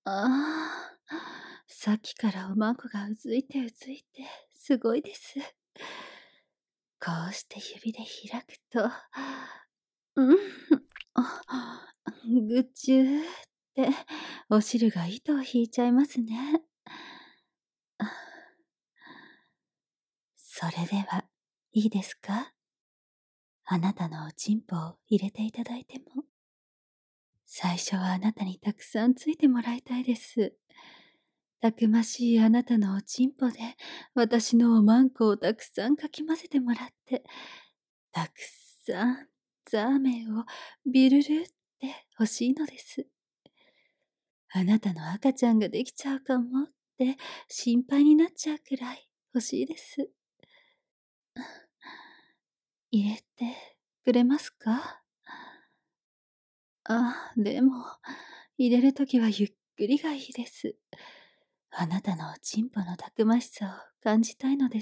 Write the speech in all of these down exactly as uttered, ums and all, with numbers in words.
ああ、さっきからおまんこがうずいてうずいて、すごいです。こうして指で開くと、うん、あ、ぐちゅーってお汁が糸を引いちゃいますね。それでは、いいですか？あなたのおちんぽを入れていただいても。最初はあなたにたくさんついてもらいたいです。たくましいあなたのおちんぽで、私のおまんこをたくさんかき混ぜてもらって、たくさんザーメンをビルルって欲しいのです。あなたの赤ちゃんができちゃうかもって心配になっちゃうくらい欲しいです。入れてくれますか？あ、でも、入れるときはゆっくりがいいです。あなたのおちんぽのたくましさを感じたいのです。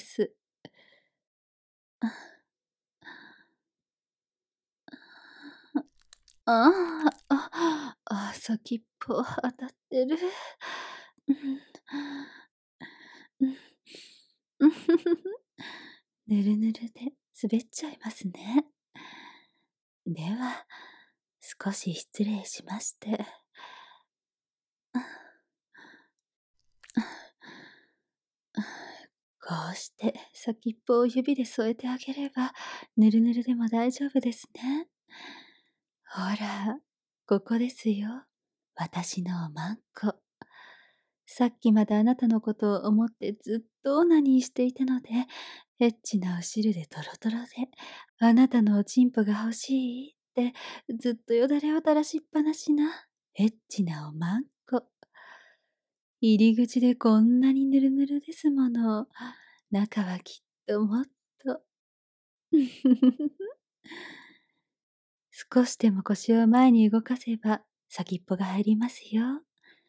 ああ、あ、あ、先っぽ当たってる。うん、うん、うんふふふ。ぬるぬるで滑っちゃいますね。では、少し失礼しまして。こうして先っぽを指で添えてあげれば、ぬるぬるでも大丈夫ですね。ほら、ここですよ。私のおまんこ。さっきまであなたのことを思ってずっとオナニーしていたので、エッチなお汁でトロトロで、あなたのおちんぽが欲しいってずっとよだれを垂らしっぱなしな、エッチなおまんこ。入り口でこんなにぬるぬるですもの。中はきっともっと。少しでも腰を前に動かせば先っぽが入りますよ。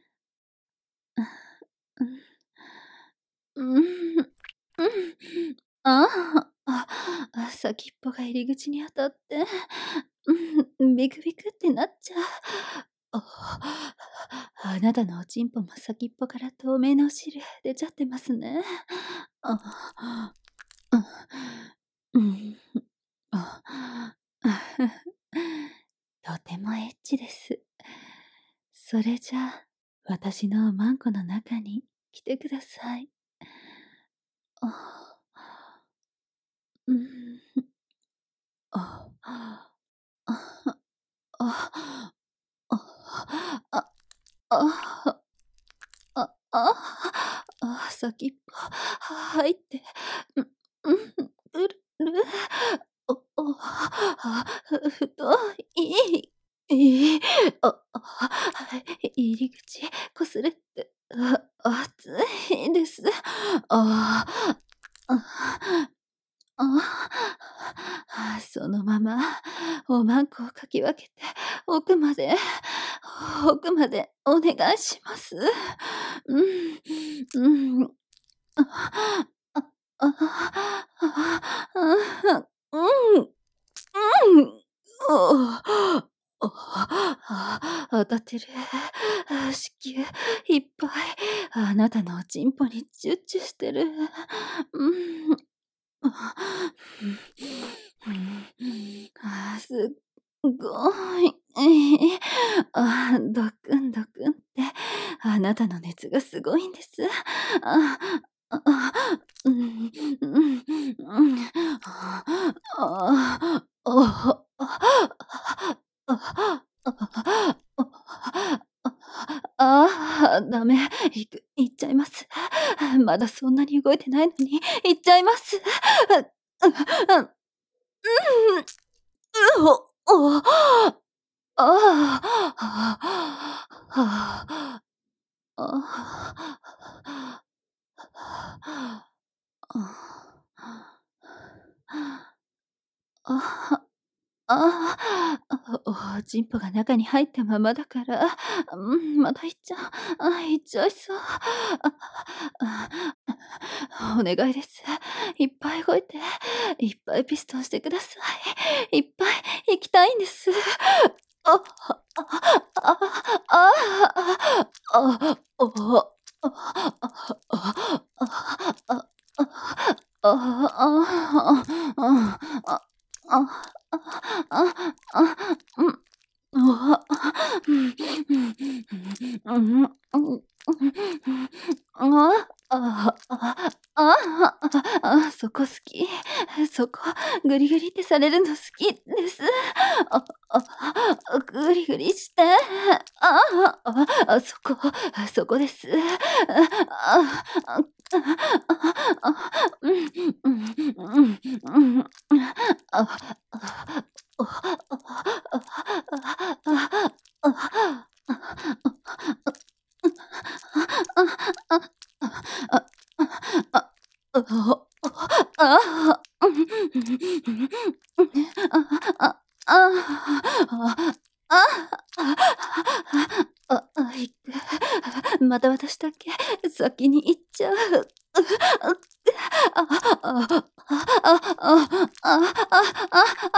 うん、うん、うん。ああ、あ、先っぽが入り口に当たって、うん、ビクビクってなっちゃう。あ、あなたのおちんぽも先っぽから透明なお汁出ちゃってますね。あ、うん、あ、とてもエッチです。それじゃあ、私のおまんこの中に来てください。あ、うん、あ、あ、あ、あ、あ、あ、あ、あ、あ、あ、先っぽ、入って、うん、うん、うるる、お、お、あ、ふ太い、いい、あ、あ、入り口、こすれて、あ、熱いです。ああ、ああ、そのまま、おまんこをかき分けて、奥まで、奥までお願いします。うん、うん。あ、あ、あ、あ、あ、うん、うん。おお、あ、当たってる。あ、子宮いっぱい、あなたのおちんぽにチュッチュしてる。うん。あ、うん、あ、すっごい。あ、ドクンドクンって、あなたの熱がすごいんです。あ、あ、あ、うん、うん、うん、あ、あ、あ、あ、ああ、ダメ。いく行っちゃいます。まだそんなに動いてないのに、行っちゃいます。う、う、う、うん、うお、お、ああ、ああ、ああ、あああ、おちんぽが中に入ったままだから、うん、まだいっちゃう。あ、いっちゃいそう。あ、あ、お願いです。いっぱい動いて、いっぱいピストンしてください。いっぱい行きたいんです。あ。 あ、ああ、あ、おあ、あ、あ、あ、あ、あ、あ、あ、あ、あ、あ、あ、うん、うわ、うん、うん、うん、うん、ああ、あ、あ、あ、そこ好き。そこ、グリグリってされるの好きです。あ、あ、グリグリして。ああ、あ、そこ、そこです。あ、あ、あ、うん、うん、うん、うん、あ、あ、お、あ、あ、あ、あ、あ、あ、あ、あ、あ、いく。また私だけ先に行っちゃう。あ、あ、あ、あ、あ、あ、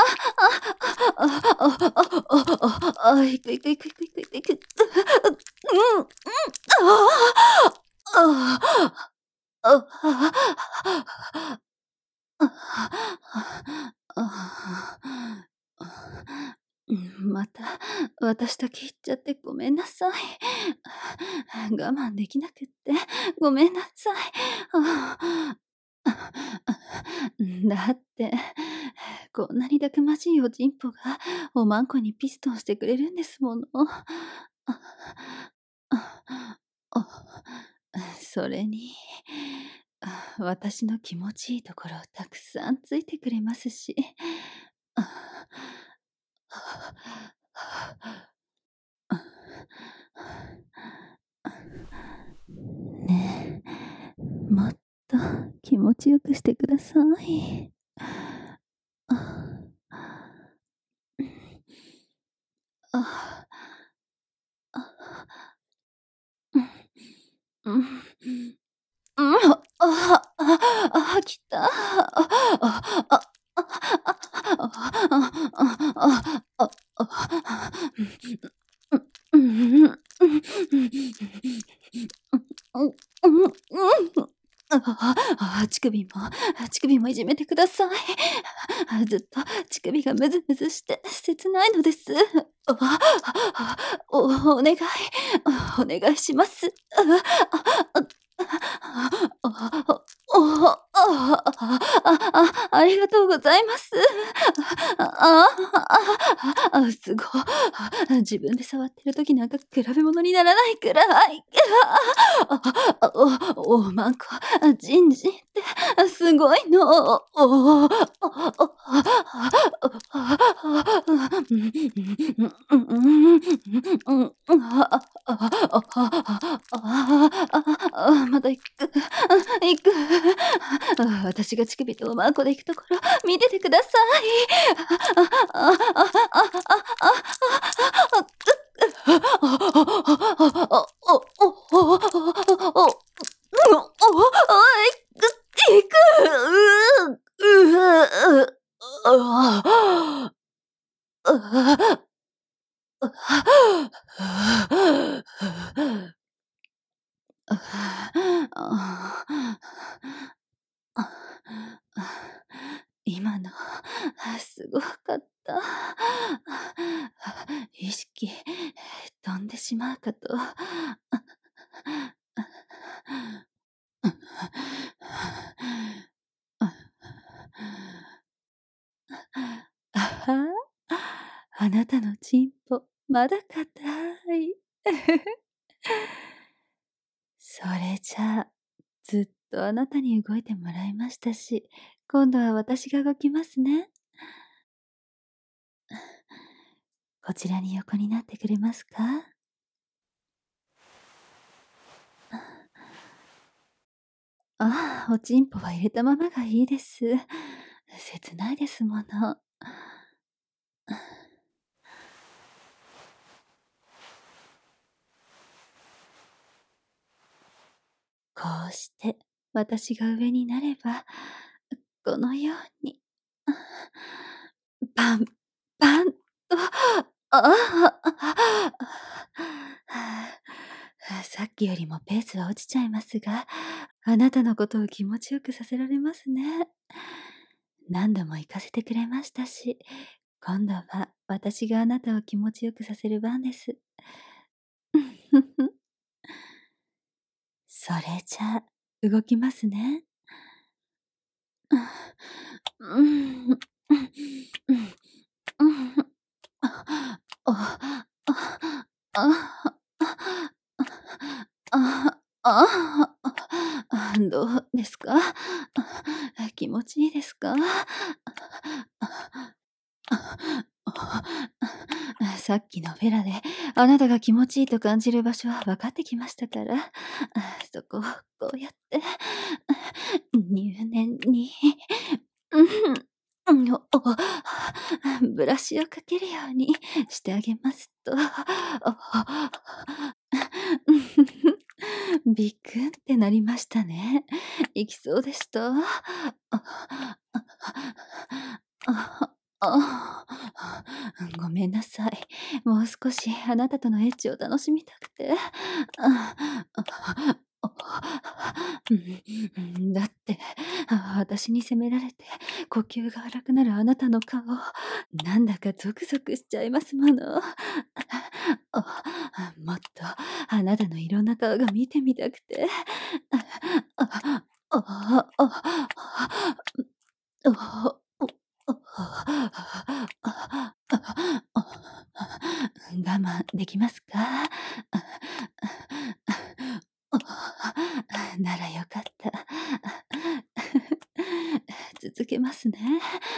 あ、あ、行く行く行く行く行く行く。うん、うん、ああ、ああ、ああ、うん、また、私だけ言っちゃってごめんなさい。我慢できなくって、ごめんなさい。あだって、こんなにたくましいおちんぽがおまんこにピストンしてくれるんですもの。それに、私の気持ちいいところをたくさんついてくれますし。ねえ、もっと気持ちよくしてください。あ、あ、うん、うん、ああ、ああ、来た。あ、あ、あ、あ、あ、あ、あ、あ、うん、うん、うん、うん、うん、ああ、乳首も、乳首もいじめてください。ずっと乳首がムズムズして切ないのです。あ、おお願い、お願いします。あ、おあ、あ、あ、ありがとうございます。ああ、あ、すごい。自分で触ってる時なんか比べ物にならないくらい。ああ、おおまんこ、じんじんってすごいの。おお、ああ、ああ、うん、うん、うん、うん、うん、ああ、ああ、ああ、ああ、まだ行く、行く。あ、私が乳首とおまんこで行くところ見ててください。ああ、ああ、ああ、ああ、お、お、お、お、お、いく、う、う、ああ、今の、すごかった。意識飛んでしまうかと。あは、あなたのチンポ、まだ硬い。それじゃあ、ずっとあなたに動いてもらいましたし、今度は私が動きますね。こちらに横になってくれますか？ああ、おちんぽは入れたままがいいです。切ないですもの。こうして、私が上になれば、このように、パン、パンと、 ああ、さっきよりもペースは落ちちゃいますが、あなたのことを気持ちよくさせられますね。何度も行かせてくれましたし、今度は私があなたを気持ちよくさせる番です。それじゃあ、動きますね。うん、うん、うん、うん、あ、あ、あ、あ、あ、あ、どうですか？気持ちいいですか？さっきのフェラであなたが気持ちいいと感じる場所は分かってきましたから、そこをこうやって入念に、うん、おブラシをかけるようにしてあげますと、ビクンってなりましたね。行きそうでした？あ、あ、ごめんなさい。もう少しあなたとのエッチを楽しみたくて。うん、だって、私に責められて呼吸が荒くなるあなたの顔、なんだかゾクゾクしちゃいますもの。もっとあなたのいろんな顔が見てみたくて。我慢できますか？ならよかった。続けますね。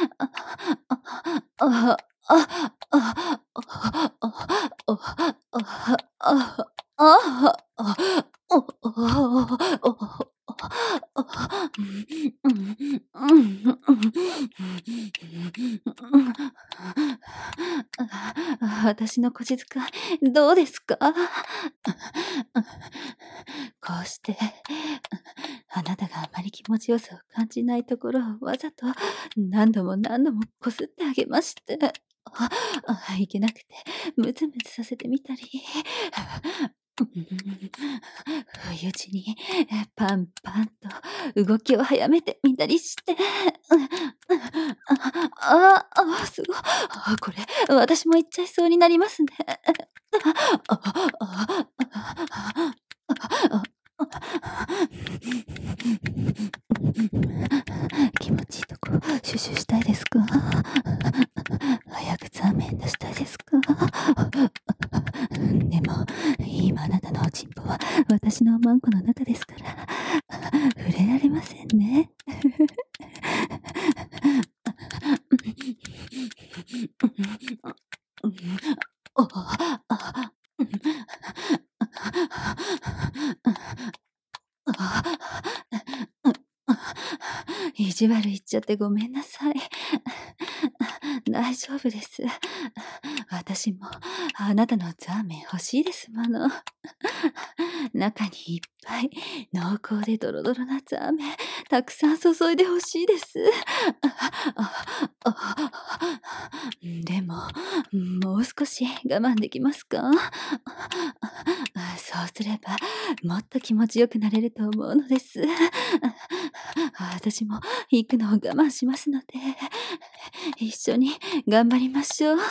私の腰使い、どうですか？こうして、あなたがあまり気持ちよさを感じないところをわざと何度も何度もこすってあげまして、ああいけなくてムズムズさせてみたり、不意打ちにパンパンと動きを早めてみたりして、ああ、すごい。あ、これ、私も行っちゃいそうになりますね。気持ちいいとこ、シュシュしたいですか？早くザーメン出したいですか？でも、今あなたのおちんぽは私のマンコの中ですから、触れられませんね。意地悪言っちゃってごめんなさい。大丈夫です。私もあなたのザーメン欲しいですもの。中にいっぱい濃厚でドロドロなザーメンたくさん注いで欲しいです。でも、もう少し我慢できますか？そうすればもっと気持ちよくなれると思うのです。私も行くのを我慢しますので、一緒に頑張りましょう。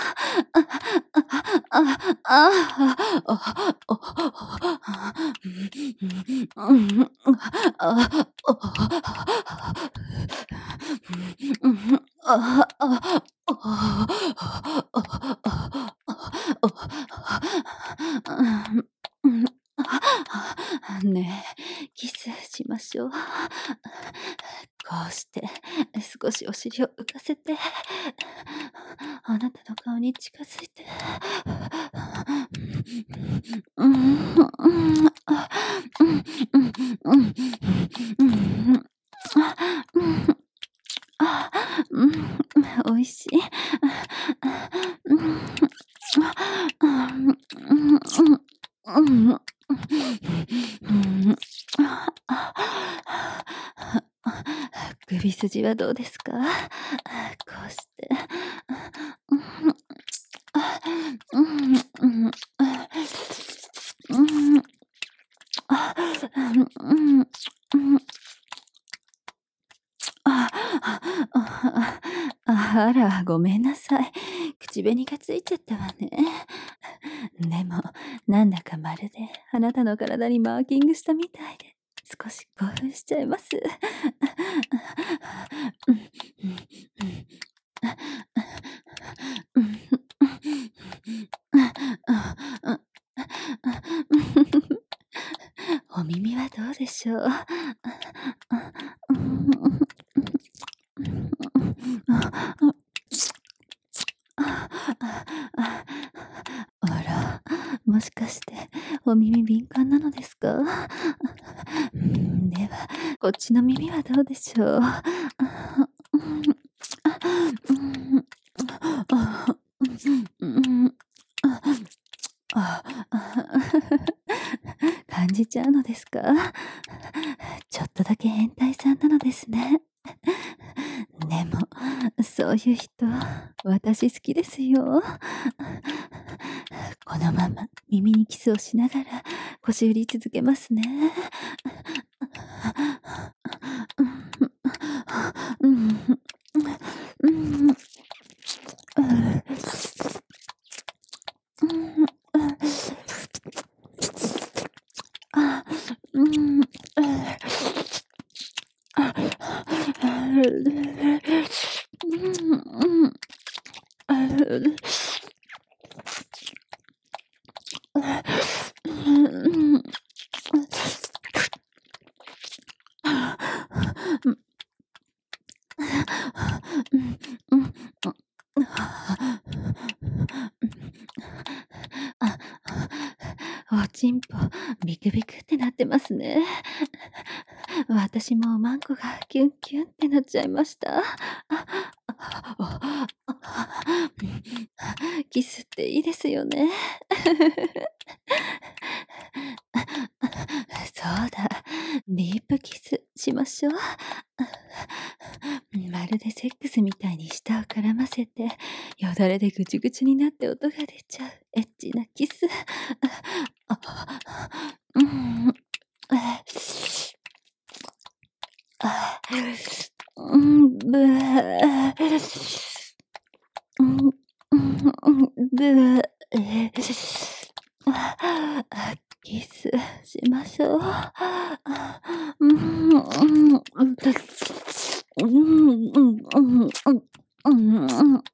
ねえ、キスしましょう。こうして少しお尻を浮かせて、あなたの顔に近づいて、うんうんうんうんうん、おいしい。首筋はどうですか？こうして。うあら、ごめんなさい。口紅がついちゃったわね。でも、なんだかまるであなたの体にマーキングしたみたいで、少し興奮しちゃいます。お耳はどうでしょう。あら、もしかしてお耳敏感なのですか？うん、では、こっちの耳はどうでしょう。感じちゃうのですか？ちょっとだけ変態さんなのですね。でも、そういう人、私好きですよ。このまま耳にキスをしながら腰振り続けますね。おちんぽ、ビクビクってなってますね。私もおまんこがキュンキュンってなっちゃいました。キスっていいですよね。そうだ、ディープキスしましょう。まるでセックスみたいに舌を絡ませて、よだれでぐちぐちになって音が出ちゃうエッチなキス。うん、うん、ぶー、うん、うん、ぶー、キスしましょう。うん、うん、うん、うん、うん、うん、うん、うん、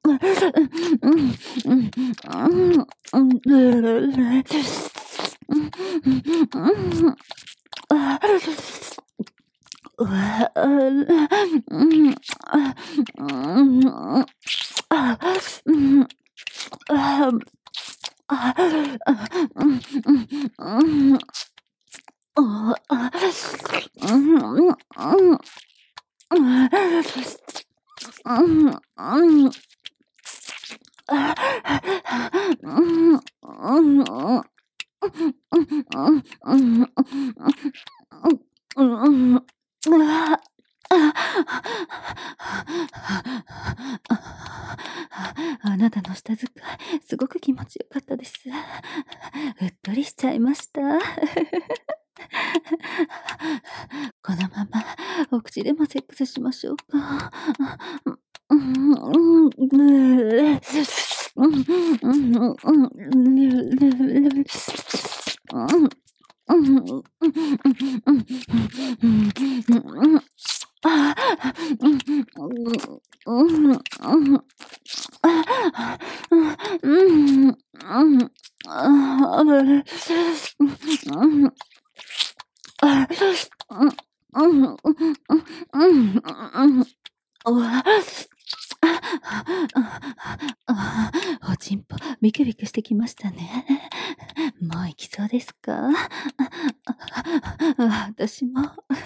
あなたの舌使い、すごく気持ちよかったです。うっとりしちゃいました。このままお口でもセックスしましょうか。おちんぽ、ビクビクしてきましたね。もう行きそうですか？私も。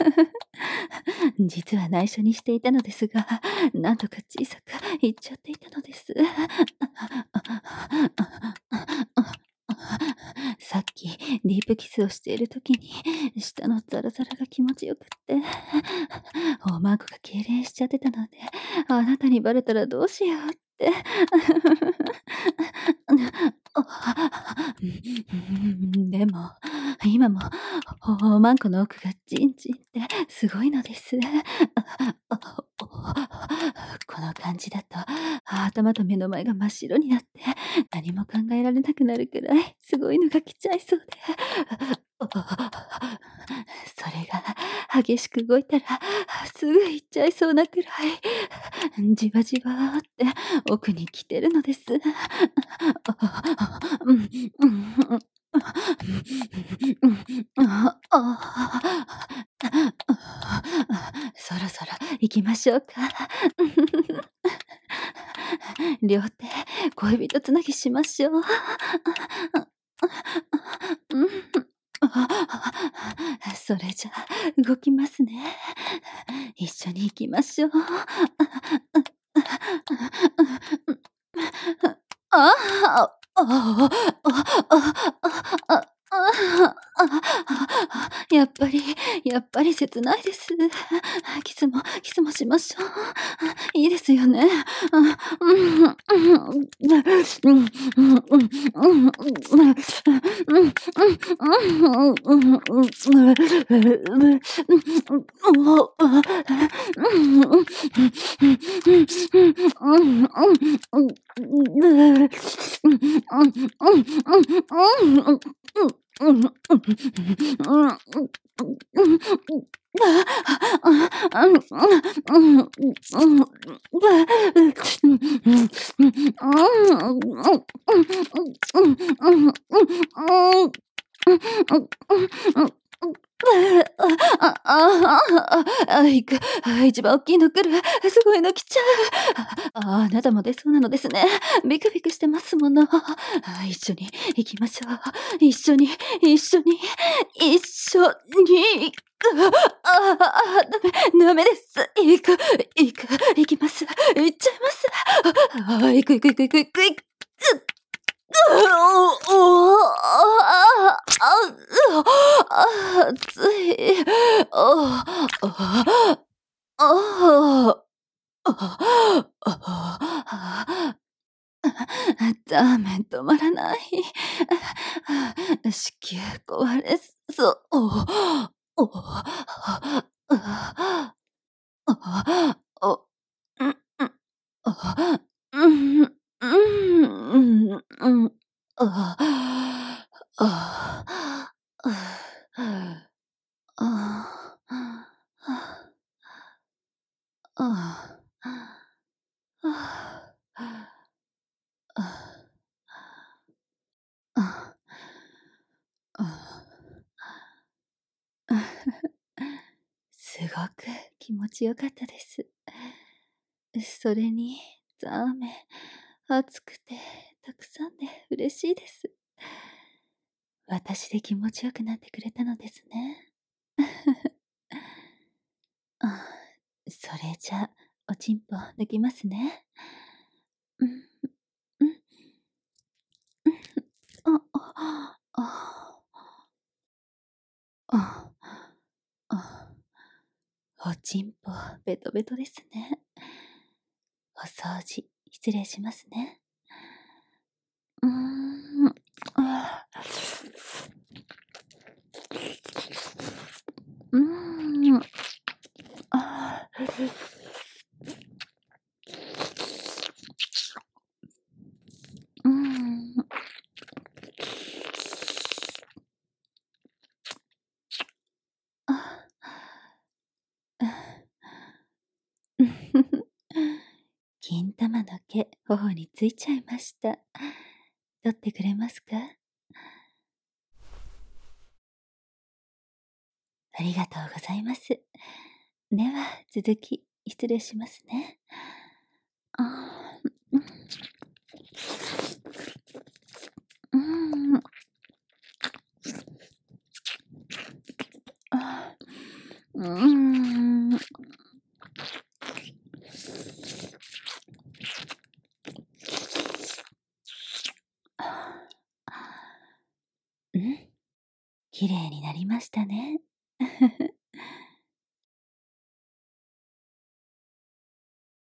実は内緒にしていたのですが、なんとか小さく言っちゃっていたのです。さっきディープキスをしている時に舌のザラザラが気持ちよくって、おまんこが痙攣しちゃってたので、あなたにバレたらどうしようって。でも、今もおまんこの奥がジンジンってすごいのです。この感じだと頭と目の前が真っ白になって、何も考えられなくなるくらい、すごいのが来ちゃいそうで。それが激しく動いたら、すぐ行っちゃいそうなくらい、じわじわって奥に来てるのです。うん、うん、ああ、そろそろ行きましょうか。両手、恋人つなぎしましょう。うん。それじゃあ、動きますね。一緒に行きましょう。ああ、ああ、ああ、ああ、やっぱりやっぱり切ないです。キスもキスもしましょう。いいですよね。うん、うん、うん、うん、うん、うん、うん、うん、うん、うん、うん、うん、うん、ああ、ああ、あ、いく、あ、一番大きいの来る。すごいの来ちゃう。あ、あなたも出そうなのですね。ビクビクしてますもの。あ、一緒に行きましょう。一緒に、一緒に、一緒に。ああ、あ、ダメ、ダメです。行く、行く、行きます。行っちゃいます。ああ、行く行く行く行く行く。行くうおお、ああ、あ、うあ、熱い。ああ、ああ、ああ、ダメ、止まらない。子宮壊れそう。おお、ああ、お、うん、うん、あ、うん、うん、うん、うん、ああ、ああ、ああ、ああ、ああ、あすごく気持ちよかったです。それに、ザーメン、暑くてたくさんで嬉しいです。私で気持ちよくなってくれたのですね。あ、それじゃ、おちんぽ抜きますね。うん、うん、うん、あ、あ、あ、あ、おちんぽベトベトですね。お掃除、失礼しますね。うーん、あ、うーん、あ、うーん、あ、うん。金玉の毛、頬についちゃいました。取ってくれますか？ありがとうございます。では、続き、失礼しますね。あー、うん、うん、あー、うーん、あー、うん、綺麗になりましたね。